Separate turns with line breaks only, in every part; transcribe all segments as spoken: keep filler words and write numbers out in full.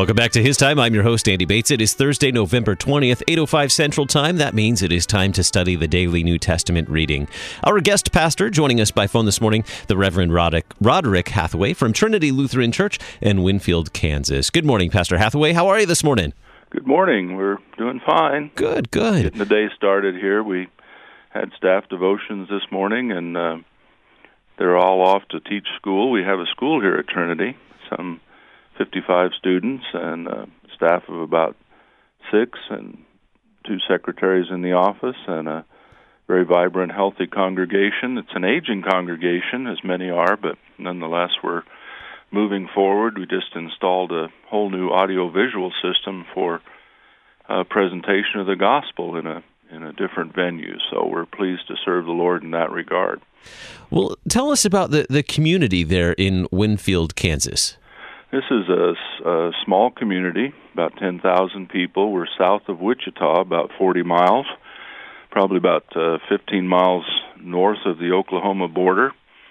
Welcome back to His Time. I'm your host, Andy Bates. It is Thursday, November twentieth, eight oh five Central Time. That means it is time to study the daily New Testament reading. Our guest pastor joining us by phone this morning, the Reverend Roderick, Roderick Hathaway from Trinity Lutheran Church in Winfield, Kansas. Good morning, Pastor Hathaway. How are you this morning?
Good morning. We're doing fine.
Good, good.
Getting the day started here. We had staff devotions this morning, and uh, they're all off to teach school. We have a school here at Trinity, some fifty-five students and a staff of about six and two secretaries in the office and a very vibrant, healthy congregation. It's an aging congregation, as many are, but nonetheless we're moving forward. We just installed a whole new audio-visual system for uh, presentation of the gospel in a in a different venue, so we're pleased to serve the Lord in that regard.
Well, tell us about the, the community there in Winfield, Kansas.
This is a, a small community, about ten thousand people. We're south of Wichita, about forty miles, probably about uh, fifteen miles north of the Oklahoma border,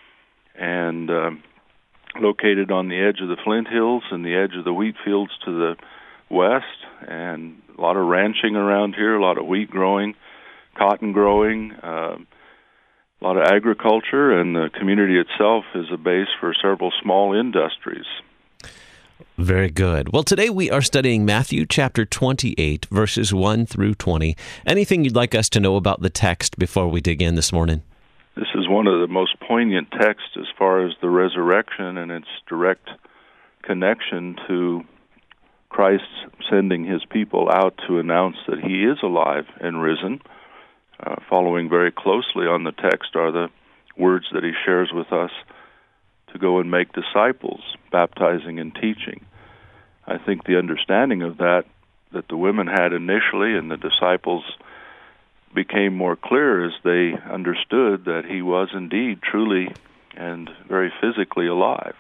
and uh, located on the edge of the Flint Hills and the edge of the wheat fields to the west, and a lot of ranching around here, a lot of wheat growing, cotton growing, uh, a lot of agriculture, and the community itself is a base for several small industries.
Very good. Well, today we are studying Matthew chapter twenty-eight, verses one through twenty. Anything you'd like us to know about the text before we dig in this morning?
This is one of the most poignant texts as far as the resurrection and its direct connection to Christ sending his people out to announce that he is alive and risen. Uh, following very closely on the text are the words that he shares with us to go and make disciples, baptizing and teaching. I think the understanding of that, that the women had initially and the disciples became more clear as they understood that he was indeed truly and very physically alive.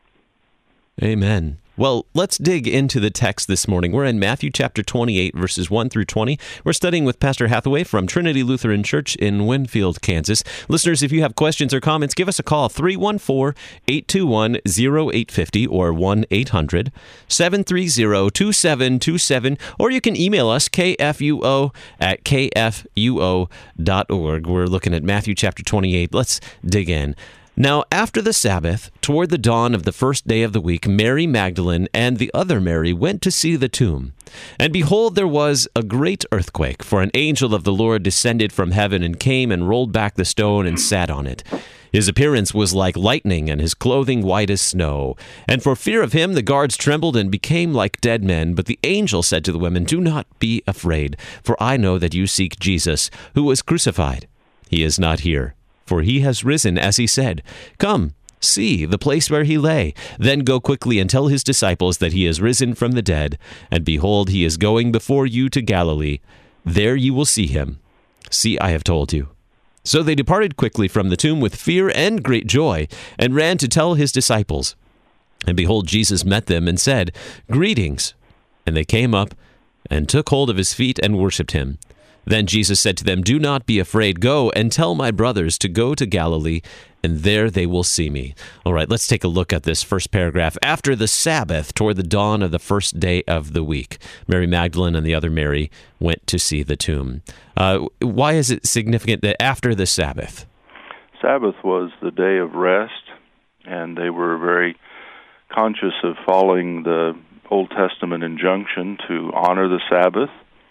Amen. Well, let's dig into the text this morning. We're in Matthew chapter twenty-eight, verses one through twenty. We're studying with Pastor Hathaway from Trinity Lutheran Church in Winfield, Kansas. Listeners, if you have questions or comments, give us a call, three one four, eight two one, zero eight five zero or one eight hundred, seven three zero, two seven two seven, or you can email us, k f u o at k f u o dot org. We're looking at Matthew chapter twenty-eight. Let's dig in. Now, after the Sabbath, toward the dawn of the first day of the week, Mary Magdalene and the other Mary went to see the tomb. And behold, there was a great earthquake, for an angel of the Lord descended from heaven and came and rolled back the stone and sat on it. His appearance was like lightning, and his clothing white as snow. And for fear of him, the guards trembled and became like dead men. But the angel said to the women, "Do not be afraid, for I know that you seek Jesus, who was crucified. He is not here, for he has risen, as he said. Come, see the place where he lay. Then go quickly and tell his disciples that he is risen from the dead. And behold, he is going before you to Galilee. There you will see him. See, I have told you." So they departed quickly from the tomb with fear and great joy, and ran to tell his disciples. And behold, Jesus met them and said, "Greetings." And they came up and took hold of his feet and worshipped him. Then Jesus said to them, "Do not be afraid. Go and tell my brothers to go to Galilee, and there they will see me." All right, let's take a look at this first paragraph. After the Sabbath, toward the dawn of the first day of the week, Mary Magdalene and the other Mary went to see the tomb. Uh, why is it significant that after the Sabbath?
Sabbath was the day of rest, and they were very conscious of following the Old Testament injunction to honor the Sabbath,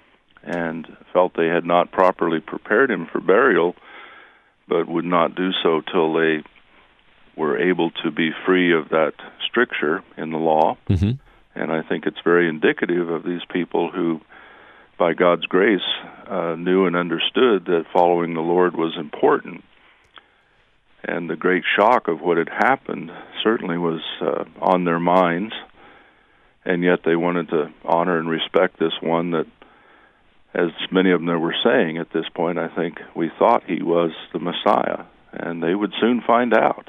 and felt they had not properly prepared him for burial, but would not do so till they were able to be free of that stricture in the law. Mm-hmm. And I think it's very indicative of these people who, by God's grace, uh, knew and understood that following the Lord was important. And the great shock of what had happened certainly was uh, on their minds, and yet they wanted to honor and respect this one that, as many of them were saying at this point, I think we thought he was the Messiah, and they would soon find out.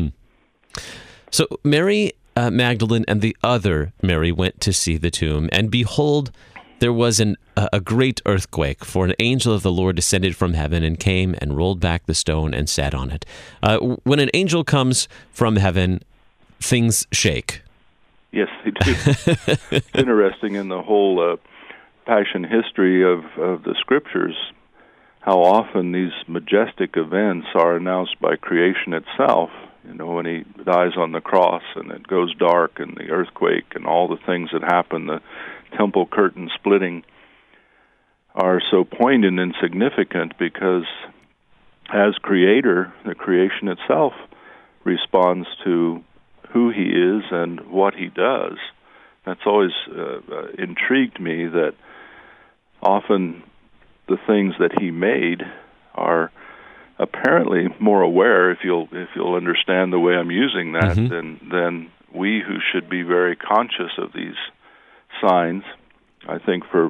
So Mary uh, Magdalene and the other Mary went to see the tomb, and behold, there was an, uh, a great earthquake, for an angel of the Lord descended from heaven and came and rolled back the stone and sat on it. Uh, when an angel comes from heaven, things shake.
Yes, they do. It's interesting in the whole uh, passion history of, of the Scriptures, how often these majestic events are announced by creation itself. You know, when he dies on the cross and it goes dark and the earthquake and all the things that happen, the temple curtain splitting, are so poignant and significant because as creator, the creation itself responds to who he is and what he does. That's always uh, uh, intrigued me, that often the things that he made are apparently more aware, if you'll if you'll understand the way I'm using that, mm-hmm. than than we who should be very conscious of these signs. I think for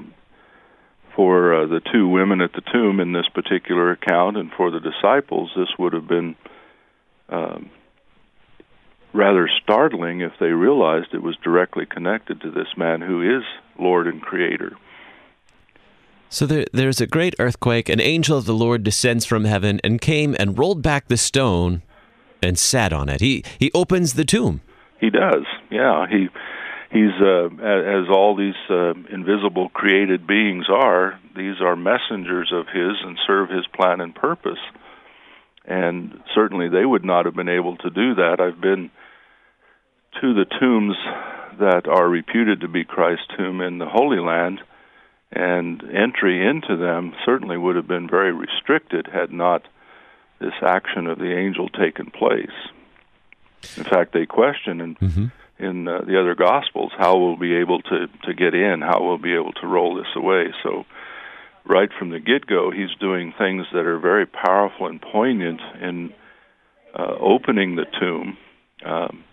for uh, the two women at the tomb in this particular account, and for the disciples, this would have been um, rather startling if they realized it was directly connected to this man who is Lord and Creator.
So there, there's a great earthquake. An angel of the Lord descends from heaven and came and rolled back the stone and sat on it. He he opens the tomb.
He does, yeah. He he's uh, as all these uh, invisible created beings are. These are messengers of his and serve his plan and purpose. And certainly they would not have been able to do that. I've been to the tombs that are reputed to be Christ's tomb in the Holy Land, and entry into them certainly would have been very restricted had not this action of the angel taken place. In fact, they question in, mm-hmm. in uh, the other Gospels how we'll be able to, to get in, how we'll be able to roll this away. So right from the get-go, he's doing things that are very powerful and poignant in uh, opening the tomb. Um,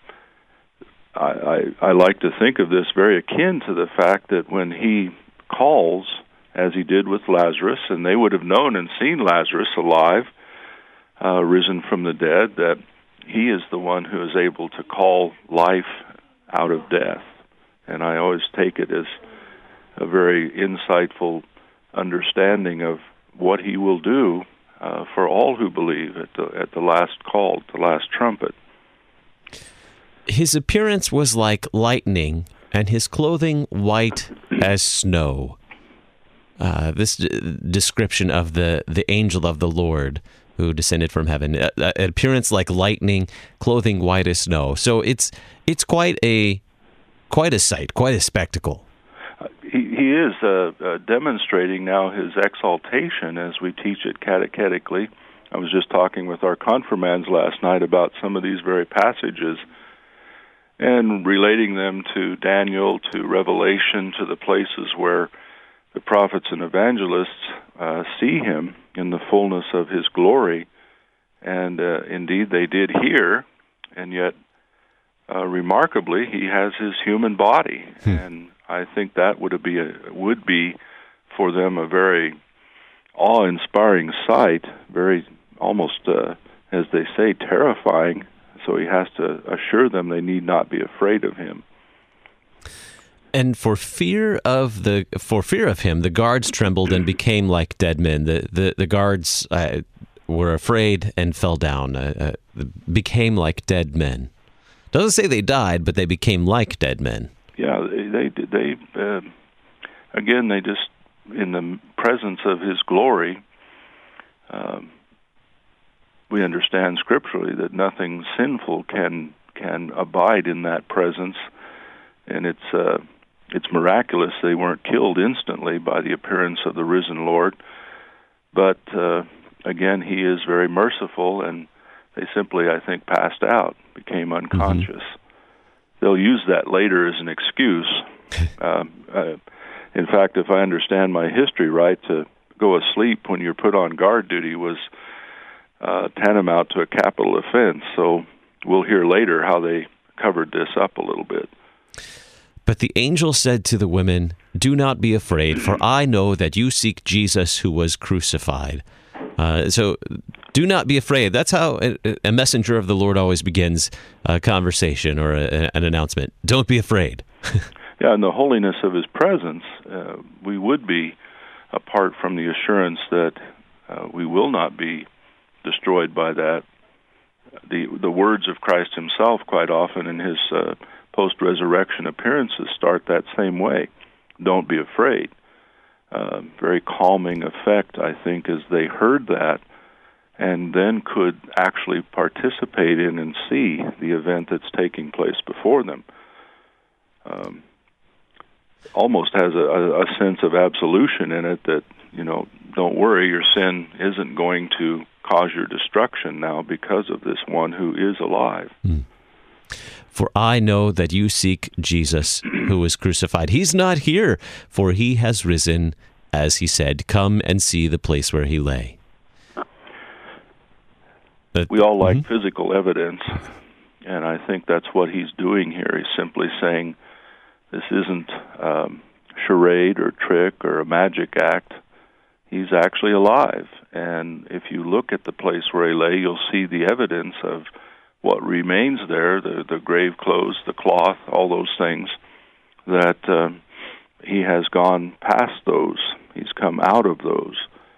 I, I, I like to think of this very akin to the fact that when he calls, as he did with Lazarus, and they would have known and seen Lazarus alive, uh, risen from the dead, that he is the one who is able to call life out of death. And I always take it as a very insightful understanding of what he will do uh, for all who believe at the, at the last call, the last trumpet.
His appearance was like lightning, and his clothing white as snow. Uh, this d- description of the, the angel of the Lord who descended from heaven, uh, uh, appearance like lightning, clothing white as snow. So it's it's quite a quite a sight, quite a spectacle.
Uh, he, he is uh, uh, demonstrating now his exaltation as we teach it catechetically. I was just talking with our confirmands last night about some of these very passages and relating them to Daniel, to Revelation, to the places where the prophets and evangelists uh, see him in the fullness of his glory. And uh, indeed they did here, and yet uh, remarkably he has his human body. Hmm. And I think that would be a, would be for them a very awe-inspiring sight, very almost, uh, as they say, terrifying. So he has to assure them they need not be afraid of him.
And for fear of the for fear of him, the guards trembled and became like dead men. The the, the guards uh, were afraid and fell down, uh, uh, became like dead men. Doesn't say they died, but they became like dead men.
Yeah, they they, they uh, again they just in the presence of his glory. Um, we understand scripturally that nothing sinful can can abide in that presence, and it's uh, it's miraculous they weren't killed instantly by the appearance of the risen Lord. But uh, again, he is very merciful, and they simply, I think, passed out, became unconscious. Mm-hmm. They'll use that later as an excuse. uh, uh, in fact, if I understand my history right, to go asleep when you're put on guard duty was Uh, tantamount to a capital offense. So we'll hear later how they covered this up a little bit.
But the angel said to the women, "Do not be afraid, for I know that you seek Jesus who was crucified." Uh, so do not be afraid. That's how a, a messenger of the Lord always begins a conversation or a, an announcement. Don't be afraid.
Yeah, in the holiness of his presence, uh, we would be apart from the assurance that uh, we will not be destroyed by that. The the words of Christ himself quite often in his uh, post-resurrection appearances start that same way. Don't be afraid. Uh, very calming effect, I think, as they heard that and then could actually participate in and see the event that's taking place before them. Um, almost has a, a sense of absolution in it that, you know, don't worry, your sin isn't going to cause your destruction now because of this one who is alive.
Hmm. For I know that you seek Jesus who was crucified. He's not here, for he has risen, as he said. Come and see the place where he lay. But,
we all like
mm-hmm.
physical evidence, and I think that's what he's doing here. He's simply saying this isn't um, charade or trick or a magic act. He's actually alive, and if you look at the place where he lay, you'll see the evidence of what remains there, the, the grave clothes, the cloth, all those things, that uh, he has gone past those. He's come out of those.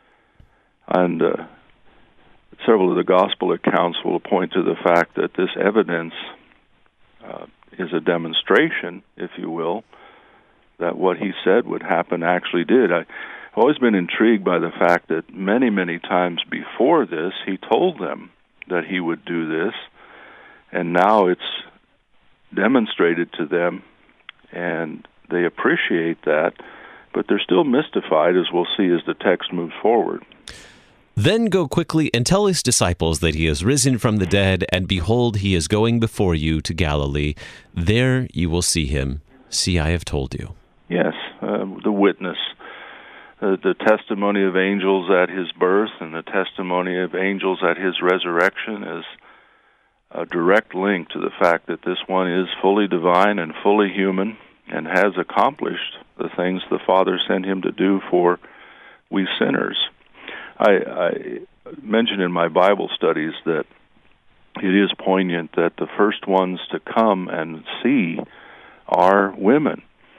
And uh, several of the gospel accounts will point to the fact that this evidence uh, is a demonstration, if you will, that what he said would happen actually did. I, I've always been intrigued by the fact that many, many times before this, he told them that he would do this, and now it's demonstrated to them, and they appreciate that, but they're still mystified, as we'll see as the text moves forward.
Then go quickly and tell his disciples that he has risen from the dead, and behold, he is going before you to Galilee. There you will see him. See, I have told you.
Yes, uh, the witness, uh, the testimony of angels at his birth and the testimony of angels at his resurrection is a direct link to the fact that this one is fully divine and fully human and has accomplished the things the Father sent him to do for we sinners. I, I mentioned in my Bible studies that it is poignant that the first ones to come and see are women.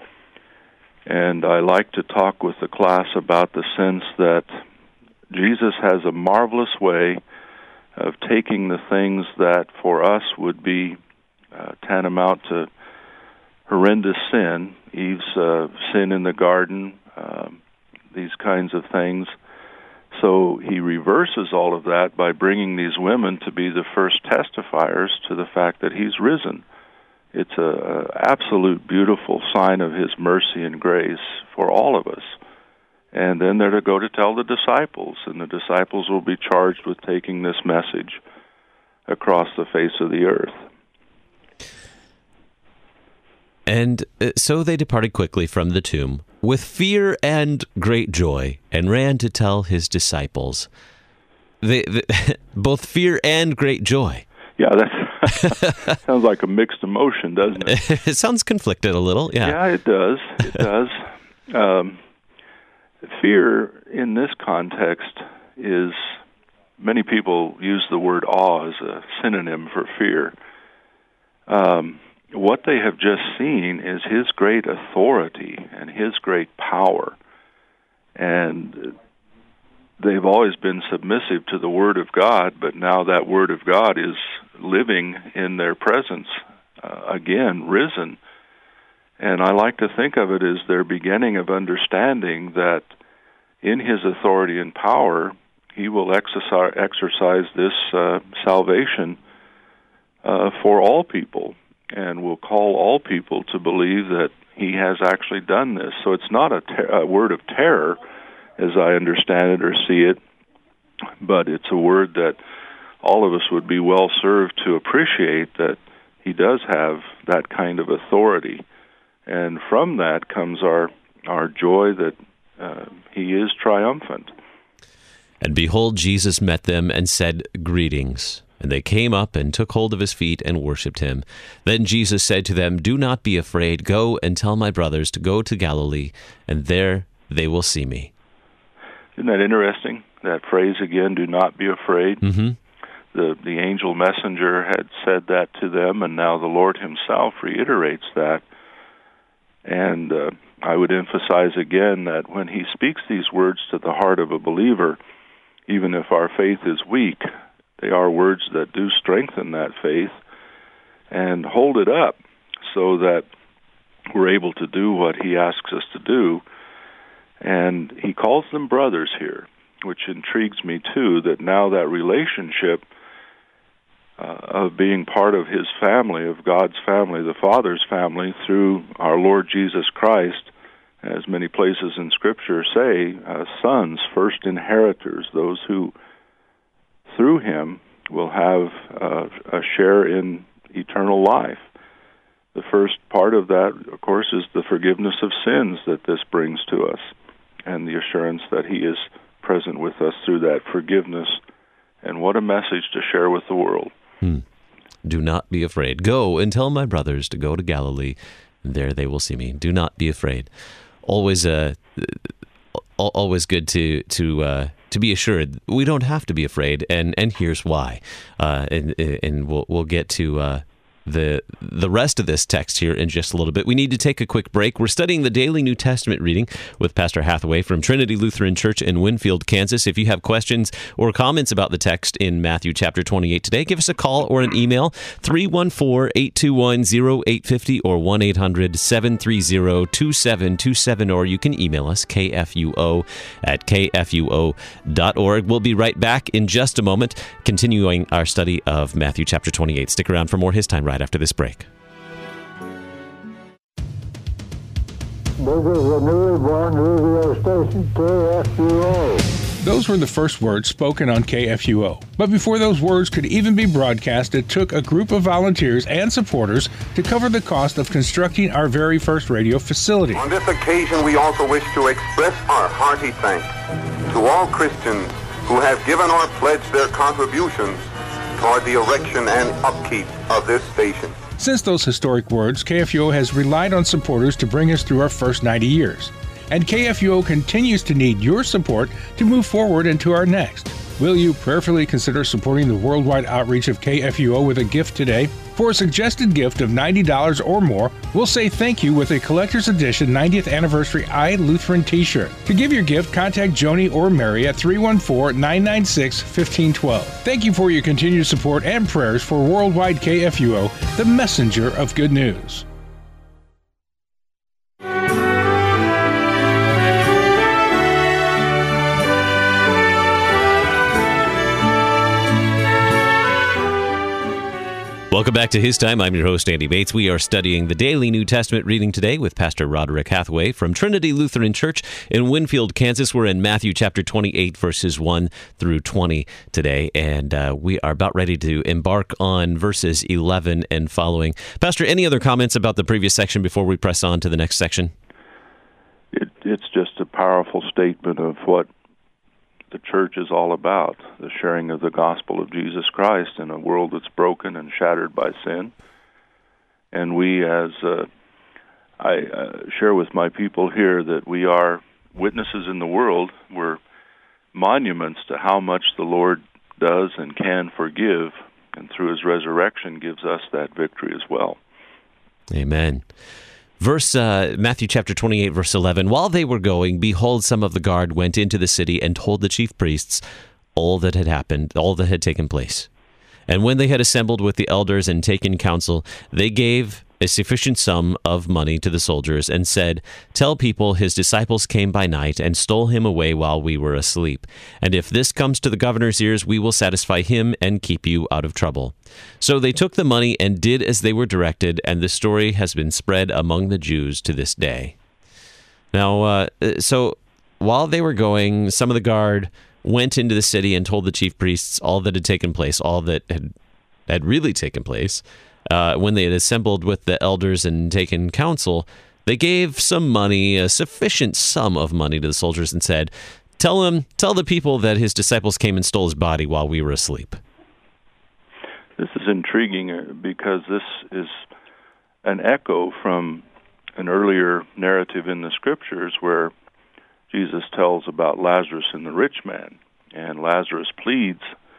And I like to talk with the class about the sense that Jesus has a marvelous way of taking the things that for us would be uh, tantamount to horrendous sin, Eve's uh, sin in the garden, uh, these kinds of things. So he reverses all of that by bringing these women to be the first testifiers to the fact that he's risen. It's an absolute beautiful sign of his mercy and grace for all of us. And then they're to go to tell the disciples, and the disciples will be charged with taking this message across the face of the earth.
And uh, so they departed quickly from the tomb with fear and great joy, and ran to tell his disciples. They, they, both fear and great joy.
Yeah, that sounds like a mixed emotion, doesn't it?
It sounds conflicted a little, yeah.
Yeah, it does. It does. Um, fear in this context is, many people use the word awe as a synonym for fear. Um, what they have just seen is his great authority and his great power. And they've always been submissive to the Word of God, but now that Word of God is living in their presence, uh, again, risen. And I like to think of it as their beginning of understanding that in his authority and power, he will exercise, exercise this uh, salvation uh, for all people, and will call all people to believe that he has actually done this. So it's not a, ter- a word of terror, as I understand it or see it, but it's a word that all of us would be well served to appreciate, that he does have that kind of authority. And from that comes our, our joy that uh, he is triumphant.
And behold, Jesus met them and said, Greetings. And they came up and took hold of his feet and worshipped him. Then Jesus said to them, Do not be afraid. Go and tell my brothers to go to Galilee, and there they will see me.
Isn't that interesting? That phrase again, do not be afraid.
Mm-hmm.
The, the angel messenger had said that to them, and now the Lord himself reiterates that. And uh, I would emphasize again that when he speaks these words to the heart of a believer, even if our faith is weak, they are words that do strengthen that faith and hold it up so that we're able to do what he asks us to do. And he calls them brothers here, which intrigues me too, that now that relationship uh, of being part of his family, of God's family, the Father's family, through our Lord Jesus Christ, as many places in Scripture say, uh, sons, first inheritors, those who through him will have uh, a share in eternal life. The first part of that, of course, is the forgiveness of sins that this brings to us, and the assurance that he is present with us through that forgiveness. And what a message to share with the world.
Hmm. Do not be afraid. Go and tell my brothers to go to Galilee. There they will see me. Do not be afraid. Always, uh, always good to to uh, to be assured we don't have to be afraid, and and here's why. Uh, and and we'll we'll get to Uh, the the rest of this text here in just a little bit. We need to take a quick break. We're studying the daily New Testament reading with Pastor Hathaway from Trinity Lutheran Church in Winfield, Kansas. If you have questions or comments about the text in Matthew chapter twenty-eight today, give us a call or an email, three one four, eight two one, zero eight five zero or one eight hundred, seven three zero, two seven two seven, or you can email us, k f u o at k f u o dot org. We'll be right back in just a moment, continuing our study of Matthew chapter twenty-eight. Stick around for more His Time right after this break.
This is the newly born radio station, K F U O.
Those were the first words spoken on K F U O. But before those words could even be broadcast, it took a group of volunteers and supporters to cover the cost of constructing our very first radio facility.
On this occasion, we also wish to express our hearty thanks to all Christians who have given or pledged their contributions toward the erection and upkeep of this station.
Since those historic words, K F U O has relied on supporters to bring us through our first ninety years. And K F U O continues to need your support to move forward into our next. Will you prayerfully consider supporting the worldwide outreach of K F U O with a gift today? For a suggested gift of ninety dollars or more, we'll say thank you with a collector's edition ninetieth Anniversary I Lutheran t-shirt. To give your gift, contact Joni or Mary at three one four, nine nine six, one five one two. Thank you for your continued support and prayers for worldwide K F U O, the messenger of good news.
Welcome back to His Time. I'm your host, Andy Bates. We are studying the daily New Testament reading today with Pastor Roderick Hathaway from Trinity Lutheran Church in Winfield, Kansas. We're in Matthew chapter twenty-eight, verses one through twenty today, and uh, we are about ready to embark on verses eleven and following. Pastor, any other comments about the previous section before we press on to the next section?
It, it's just a powerful statement of what the church is all about, the sharing of the gospel of Jesus Christ in a world that's broken and shattered by sin. And we, as uh, I uh, share with my people here, that we are witnesses in the world. We're monuments to how much the Lord does and can forgive, and through his resurrection gives us that victory as well.
Amen. Verse uh, Matthew chapter twenty-eight, verse eleven. While they were going, behold, some of the guard went into the city and told the chief priests all that had happened, all that had taken place. And when they had assembled with the elders and taken counsel, they gave a sufficient sum of money to the soldiers and said, "Tell people his disciples came by night and stole him away while we were asleep. And if this comes to the governor's ears, we will satisfy him and keep you out of trouble." So they took the money and did as they were directed, and the story has been spread among the Jews to this day. Now, uh, so while they were going, some of the guard went into the city and told the chief priests all that had taken place, all that had, had really taken place. Uh, when they had assembled with the elders and taken counsel, they gave some money, a sufficient sum of money to the soldiers, and said, Tell him, tell the people that his disciples came and stole his body while we were asleep.
This is intriguing because this is an echo from an earlier narrative in the Scriptures where Jesus tells about Lazarus and the rich man, and Lazarus pleads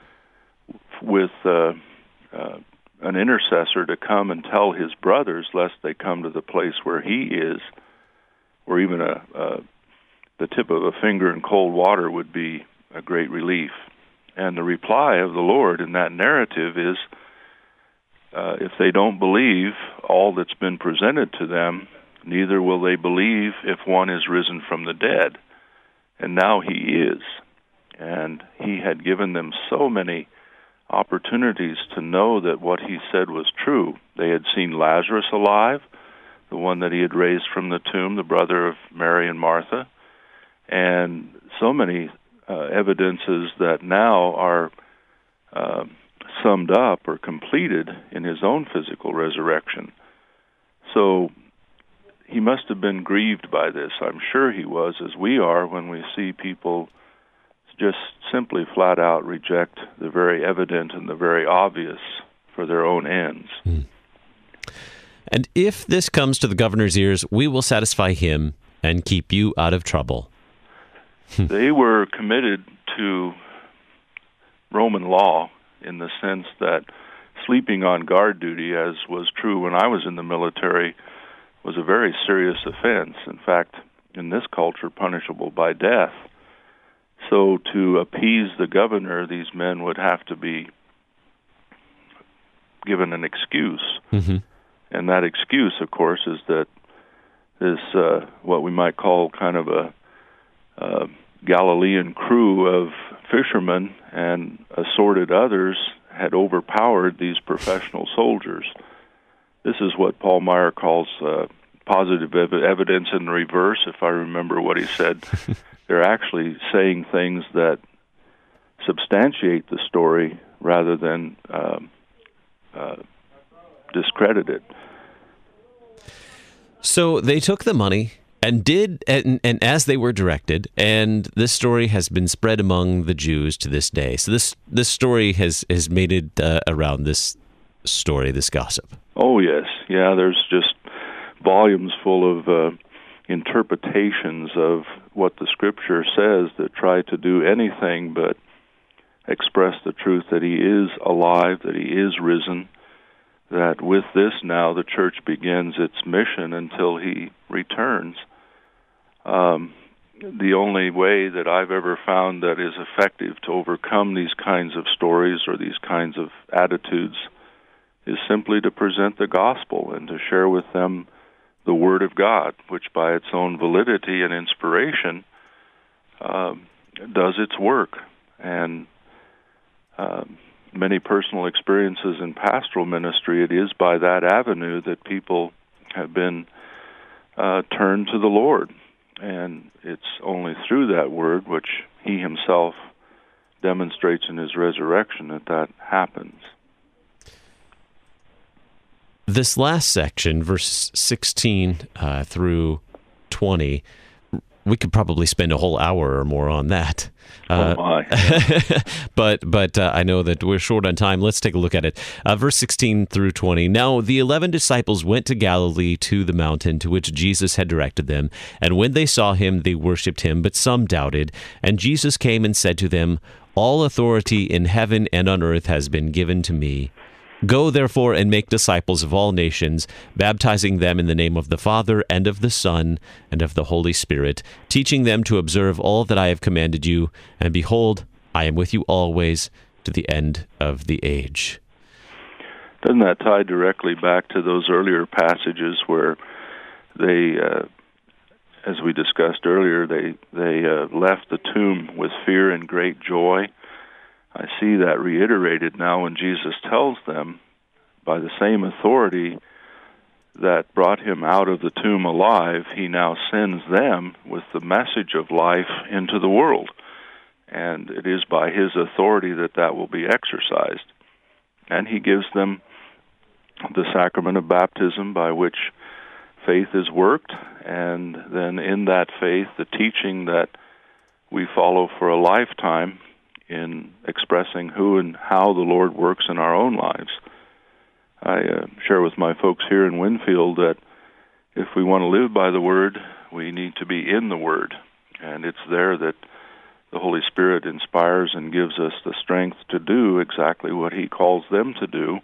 with uh, uh, an intercessor to come and tell his brothers, lest they come to the place where he is, where even a, a the tip of a finger in cold water would be a great relief. And the reply of the Lord in that narrative is, uh, if they don't believe all that's been presented to them, neither will they believe if one is risen from the dead. And now he is. And he had given them so many opportunities to know that what he said was true. They had seen Lazarus alive, the one that he had raised from the tomb, the brother of Mary and Martha, and so many uh, evidences that now are uh, summed up or completed in his own physical resurrection. So he must have been grieved by this. I'm sure he was, as we are when we see people just simply flat out reject the very evident and the very obvious for their own ends.
Hmm. And if this comes to the governor's ears, we will satisfy him and keep you out of trouble.
They were committed to Roman law in the sense that sleeping on guard duty, as was true when I was in the military, was a very serious offense. In fact, in this culture, punishable by death. So to appease the governor, these men would have to be given an excuse. Mm-hmm. And that excuse, of course, is that this, uh, what we might call kind of a uh, Galilean crew of fishermen and assorted others had overpowered these professional soldiers. This is what Paul Meyer calls uh, positive ev- evidence in the reverse, if I remember what he said. They're actually saying things that substantiate the story rather than um, uh, discredit it.
So they took the money and did, and, and as they were directed, and this story has been spread among the Jews to this day. So this this story has, has made it uh, around this story, this gossip.
Oh, yes. Yeah, there's just volumes full of uh, interpretations of what the Scripture says that try to do anything but express the truth that he is alive, that he is risen, that with this now the church begins its mission until he returns. Um, the only way that I've ever found that is effective to overcome these kinds of stories or these kinds of attitudes is simply to present the gospel and to share with them the Word of God, which by its own validity and inspiration um, does its work. And um, many personal experiences in pastoral ministry, it is by that avenue that people have been uh, turned to the Lord. And it's only through that Word, which he himself demonstrates in his resurrection, that that happens.
This last section, verse sixteen uh, through twenty, we could probably spend a whole hour or more on that. Uh,
oh my.
but but uh, I know that we're short on time. Let's take a look at it. Uh, verse sixteen through twenty. Now the eleven disciples went to Galilee to the mountain to which Jesus had directed them. And when they saw him, they worshipped him, but some doubted. And Jesus came and said to them, "All authority in heaven and on earth has been given to me. Go, therefore, and make disciples of all nations, baptizing them in the name of the Father, and of the Son, and of the Holy Spirit, teaching them to observe all that I have commanded you. And behold, I am with you always to the end of the age."
Doesn't that tie directly back to those earlier passages where they, uh, as we discussed earlier, they, they uh, left the tomb with fear and great joy? I see that reiterated now when Jesus tells them, by the same authority that brought him out of the tomb alive, he now sends them with the message of life into the world. And it is by his authority that that will be exercised. And he gives them the sacrament of baptism by which faith is worked, and then in that faith, the teaching that we follow for a lifetime in expressing who and how the Lord works in our own lives. I uh, share with my folks here in Winfield that if we want to live by the Word, we need to be in the Word. And it's there that the Holy Spirit inspires and gives us the strength to do exactly what he calls them to do,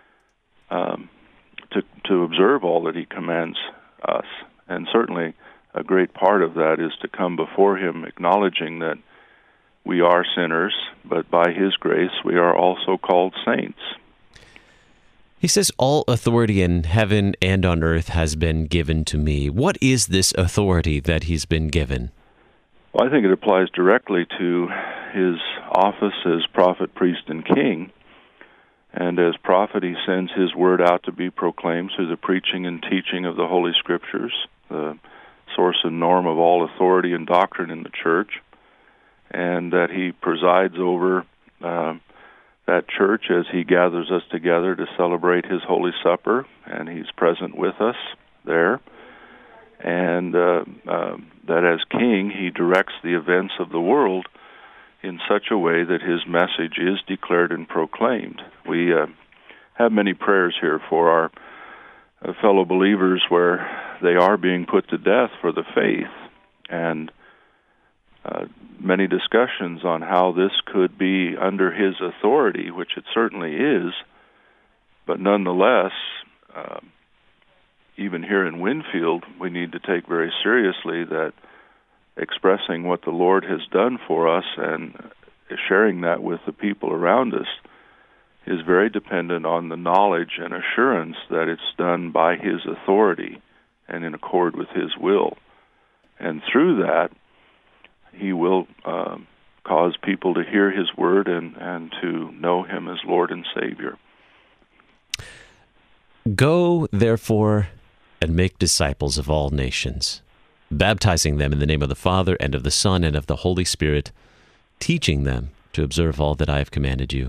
um, to, to observe all that he commands us. And certainly a great part of that is to come before him acknowledging that we are sinners, but by his grace we are also called saints.
He says, all authority in heaven and on earth has been given to me. What is this authority that he's been given?
Well, I think it applies directly to his office as prophet, priest, and king. And as prophet, he sends his word out to be proclaimed through the preaching and teaching of the Holy Scriptures, the source and norm of all authority and doctrine in the church, and that he presides over uh, that church as he gathers us together to celebrate his Holy Supper, and he's present with us there. And uh, uh, that as king, he directs the events of the world in such a way that his message is declared and proclaimed. We uh, have many prayers here for our uh, fellow believers where they are being put to death for the faith, and uh, many discussions on how this could be under his authority, which it certainly is, but nonetheless, uh, even here in Winfield, we need to take very seriously that expressing what the Lord has done for us and sharing that with the people around us is very dependent on the knowledge and assurance that it's done by his authority and in accord with his will. And through that, he will uh, cause people to hear his word and, and to know him as Lord and Savior.
Go, therefore, and make disciples of all nations, baptizing them in the name of the Father, and of the Son, and of the Holy Spirit, teaching them to observe all that I have commanded you.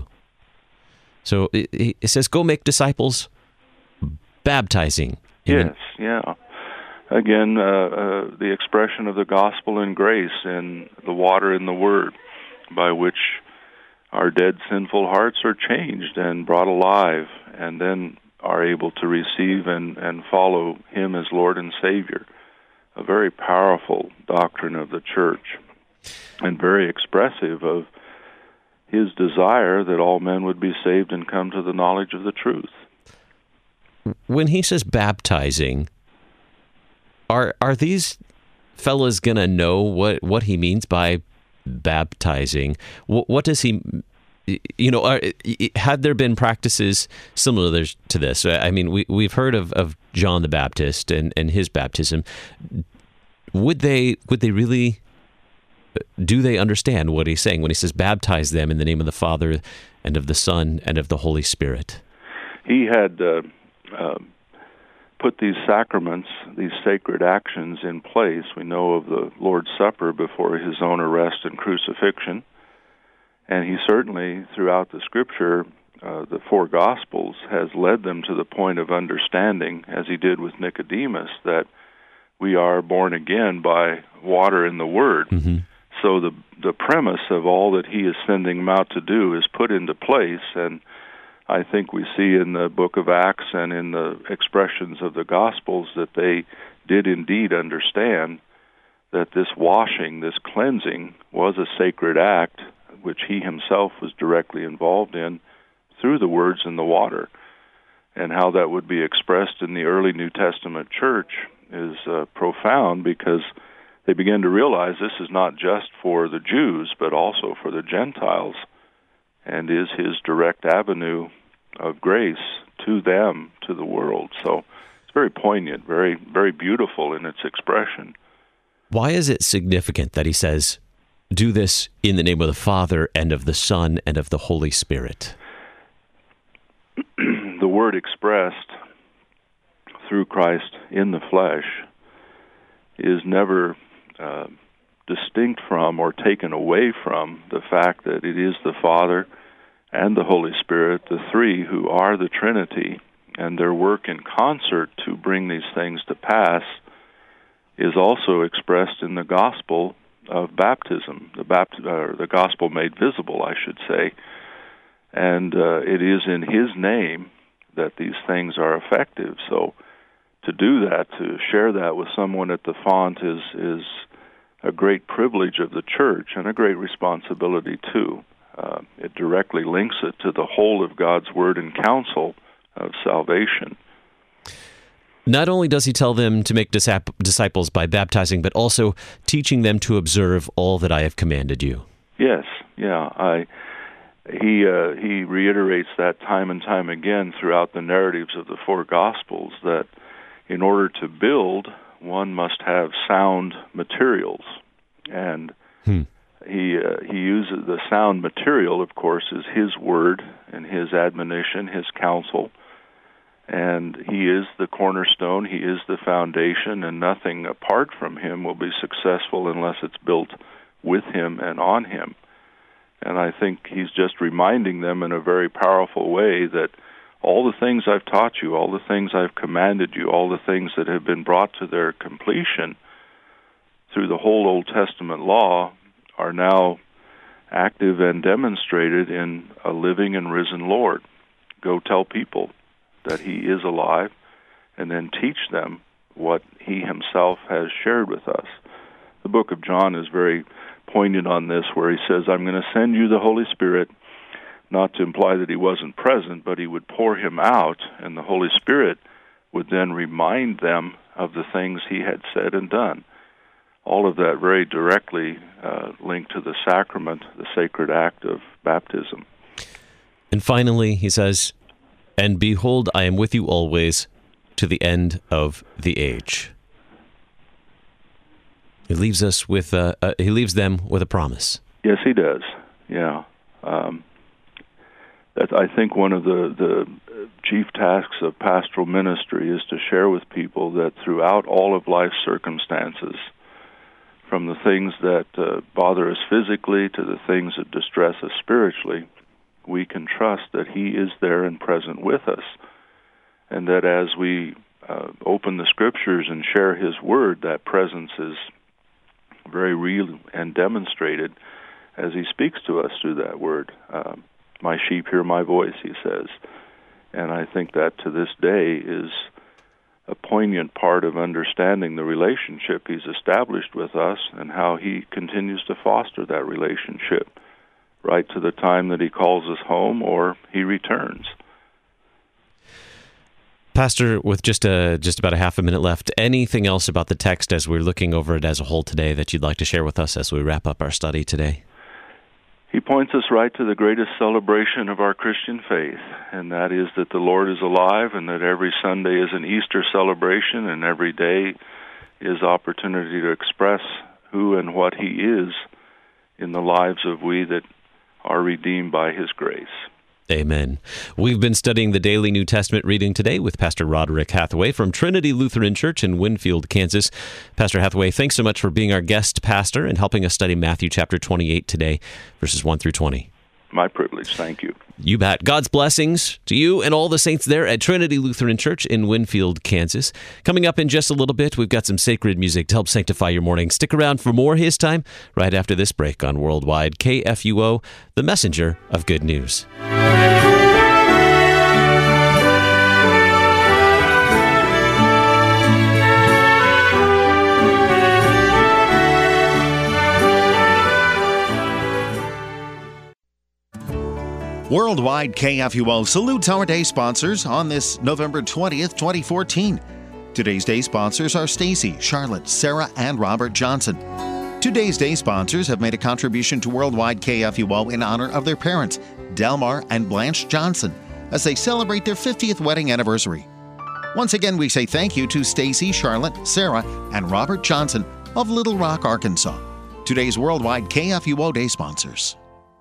So it, it says, go make disciples, baptizing.
Yes, the... yeah. Again, uh, uh, the expression of the gospel and grace in the water and the word, by which our dead sinful hearts are changed and brought alive, and then are able to receive and, and follow him as Lord and Savior. A very powerful doctrine of the church, and very expressive of his desire that all men would be saved and come to the knowledge of the truth.
When he says baptizing, are are these fellas going to know what, what he means by baptizing? What, what does he... You know, are, had there been practices similar to this? I mean, we, we've heard of, of John the Baptist and, and his baptism. Would they would they really, do they understand what he's saying when he says, baptize them in the name of the Father and of the Son and of the Holy Spirit?
He had uh, uh, put these sacraments, these sacred actions in place. We know of the Lord's Supper before his own arrest and crucifixion. And he certainly, throughout the Scripture, uh, the four Gospels, has led them to the point of understanding, as he did with Nicodemus, that we are born again by water and the Word. Mm-hmm. So the the premise of all that he is sending them out to do is put into place, and I think we see in the book of Acts and in the expressions of the Gospels that they did indeed understand that this washing, this cleansing, was a sacred act which he himself was directly involved in through the words in the water. And how that would be expressed in the early New Testament church is uh, profound, because they began to realize this is not just for the Jews, but also for the Gentiles, and is his direct avenue of grace to them, to the world. So it's very poignant, very, very beautiful in its expression.
Why is it significant that he says, do this in the name of the Father and of the Son and of the Holy Spirit?
The word expressed through Christ in the flesh is never uh, distinct from or taken away from the fact that it is the Father and the Holy Spirit, the three who are the Trinity, and their work in concert to bring these things to pass is also expressed in the gospel of baptism, the bapt- or the gospel made visible, I should say. And uh, it is in his name that these things are effective. So to do that, to share that with someone at the font is is a great privilege of the church and a great responsibility too. Uh, it directly links it to the whole of God's word and counsel of salvation.
Not only does he tell them to make disciples by baptizing, but also teaching them to observe all that I have commanded you.
Yes, yeah. I he uh, he reiterates that time and time again throughout the narratives of the four Gospels, that in order to build, one must have sound materials. And hmm. he uh, he uses the sound material, of course, is his word and his admonition, his counsel. And he is the cornerstone, he is the foundation, and nothing apart from him will be successful unless it's built with him and on him. And I think he's just reminding them in a very powerful way that all the things I've taught you, all the things I've commanded you, all the things that have been brought to their completion through the whole Old Testament law are now active and demonstrated in a living and risen Lord. Go tell people that he is alive, and then teach them what he himself has shared with us. The book of John is very poignant on this, where he says, I'm going to send you the Holy Spirit, not to imply that he wasn't present, but he would pour him out, and the Holy Spirit would then remind them of the things he had said and done. All of that very directly uh, linked to the sacrament, the sacred act of baptism.
And finally, he says, and behold, I am with you always to the end of the age. He leaves us with a, uh, he leaves them with a promise.
Yes, he does. Yeah. Um, that I think one of the, the chief tasks of pastoral ministry is to share with people that throughout all of life's circumstances, from the things that uh, bother us physically to the things that distress us spiritually, we can trust that he is there and present with us. And that as we uh, open the Scriptures and share his word, that presence is very real and demonstrated as he speaks to us through that word. Uh, my sheep hear my voice, he says. And I think that to this day is a poignant part of understanding the relationship he's established with us and how he continues to foster that relationship right to the time that he calls us home or he returns.
Pastor, with just a, just about a half a minute left, anything else about the text as we're looking over it as a whole today that you'd like to share with us as we wrap up our study today?
He points us right to the greatest celebration of our Christian faith, and that is that the Lord is alive, and that every Sunday is an Easter celebration, and every day is opportunity to express who and what he is in the lives of we that are redeemed by his grace.
Amen. We've been studying the daily New Testament reading today with Pastor Roderick Hathaway from Trinity Lutheran Church in Winfield, Kansas. Pastor Hathaway, thanks so much for being our guest pastor and helping us study Matthew chapter twenty-eight today, verses one through twenty.
My privilege. Thank you.
You bet. God's blessings to you and all the saints there at Trinity Lutheran Church in Winfield, Kansas. Coming up in just a little bit, we've got some sacred music to help sanctify your morning. Stick around for more His Time right after this break on Worldwide K F U O, the messenger of good news.
Worldwide K F U O salutes our day sponsors on this November twentieth, twenty fourteen. Today's day sponsors are Stacy, Charlotte, Sarah, and Robert Johnson. Today's day sponsors have made a contribution to Worldwide K F U O in honor of their parents, Delmar and Blanche Johnson, as they celebrate their fiftieth wedding anniversary. Once again, we say thank you to Stacy, Charlotte, Sarah, and Robert Johnson of Little Rock, Arkansas. Today's Worldwide K F U O day sponsors.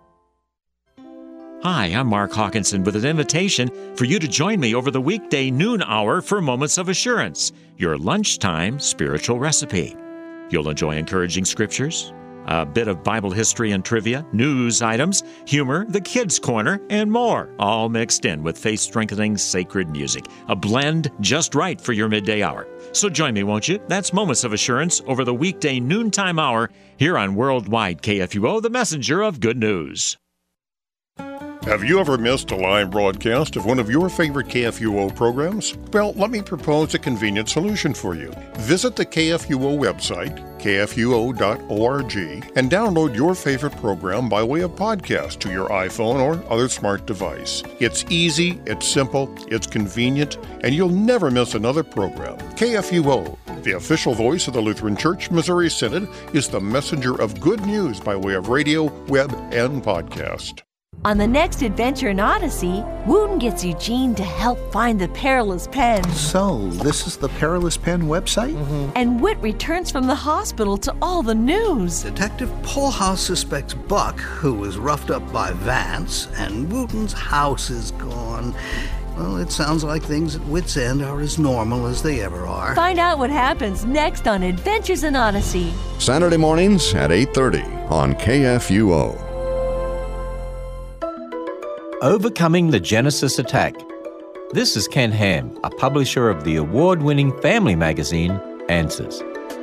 Hi, I'm Mark Hawkinson with an invitation for you to join me over the weekday noon hour for Moments of Assurance, your lunchtime spiritual recipe. You'll enjoy encouraging scriptures, a bit of Bible history and trivia, news items, humor, the kids' corner, and more, all mixed in with faith-strengthening sacred music, a blend just right for your midday hour. So join me, won't you? That's Moments of Assurance over the weekday noontime hour here on Worldwide K F U O, the messenger of good news.
Have you ever missed a live broadcast of one of your favorite K F U O programs? Well, let me propose a convenient solution for you. Visit the K F U O website, K F U O dot org, and download your favorite program by way of podcast to your iPhone or other smart device. It's easy, it's simple, it's convenient, and you'll never miss another program. K F U O, the official voice of the Lutheran Church Missouri Synod, is the messenger of good news by way of radio, web, and podcast.
On the next adventure in Odyssey, Wooten gets Eugene to help find the perilous pen.
So, this is the Perilous Pen website?
Mm-hmm. And Whit returns from the hospital to all the news.
Detective Polehouse suspects Buck, who was roughed up by Vance, and Wooten's house is gone. Well, it sounds like things at Wit's End are as normal as they ever are.
Find out what happens next on Adventures in Odyssey.
Saturday mornings at eight thirty on K F U O.
Overcoming the Genesis Attack. This is Ken Ham, a publisher of the award-winning family magazine, Answers.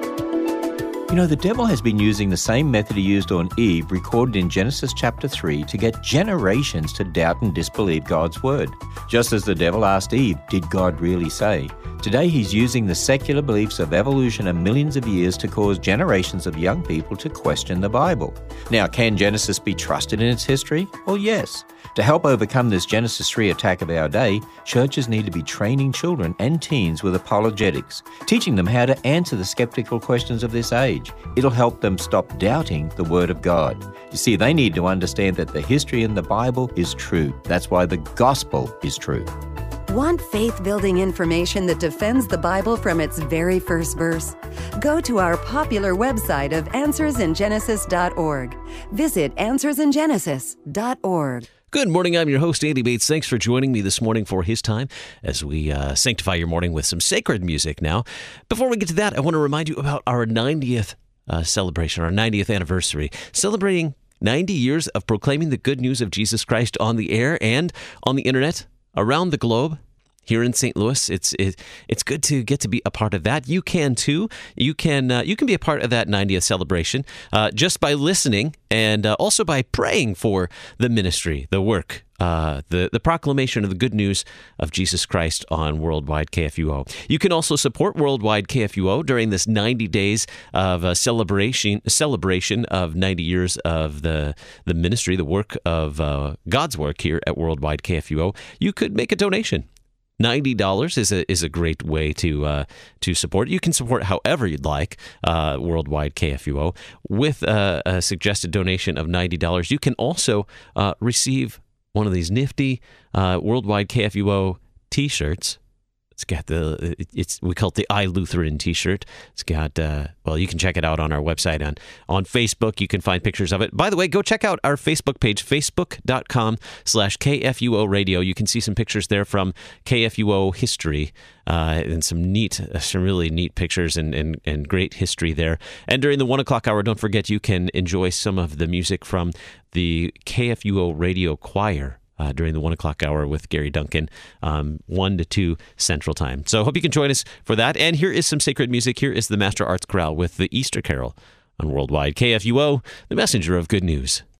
You know, the devil has been using the same method he used on Eve, recorded in Genesis chapter three, to get generations to doubt and disbelieve God's word. Just as the devil asked Eve, did God really say? Today he's using the secular beliefs of evolution and millions of years to cause generations of young people to question the Bible. Now, can Genesis be trusted in its history? Well, yes. To help overcome this Genesis three attack of our day, churches need to be training children and teens with apologetics, teaching them how to answer the skeptical questions of this age. It'll help them stop doubting the Word of God. You see, they need to understand that the history in the Bible is true. That's why the gospel is true.
Want faith-building information that defends the Bible from its very first verse? Go to our popular website of answers in genesis dot org. Visit answers in genesis dot org.
Good morning. I'm your host, Andy Bates. Thanks for joining me this morning for His Time as we uh, sanctify your morning with some sacred music now. Before we get to that, I want to remind you about our ninetieth uh, celebration, our ninetieth anniversary, celebrating ninety years of proclaiming the good news of Jesus Christ on the air and on the internet around the globe. Here in Saint Louis, it's it, it's good to get to be a part of that. You can too. You can uh, you can be a part of that ninetieth celebration uh, just by listening and uh, also by praying for the ministry, the work, uh, the the proclamation of the good news of Jesus Christ on Worldwide K F U O. You can also support Worldwide K F U O during this ninety days of uh, celebration celebration of ninety years of the the ministry, the work of uh, God's work here at Worldwide K F U O. You could make a donation. ninety dollars is a is a great way to uh, to support. You can support however you'd like uh, Worldwide K F U O with a, a suggested donation of ninety dollars. You can also uh, receive one of these nifty uh, Worldwide K F U O T-shirts. It's got the it's we call it the I Lutheran T-shirt. It's got uh, well, you can check it out on our website on on Facebook. You can find pictures of it. By the way, go check out our Facebook page, facebook dot com slash K F U O radio. You can see some pictures there from K F U O history uh, and some neat, uh, some really neat pictures and, and and great history there. And during the one o'clock hour, don't forget you can enjoy some of the music from the K F U O radio choir. Uh, during the one o'clock hour with Gary Duncan, um, one to two Central Time. So I hope you can join us for that. And here is some sacred music. Here is the Master Arts Chorale with the Easter Carol on Worldwide K F U O, the messenger of good news.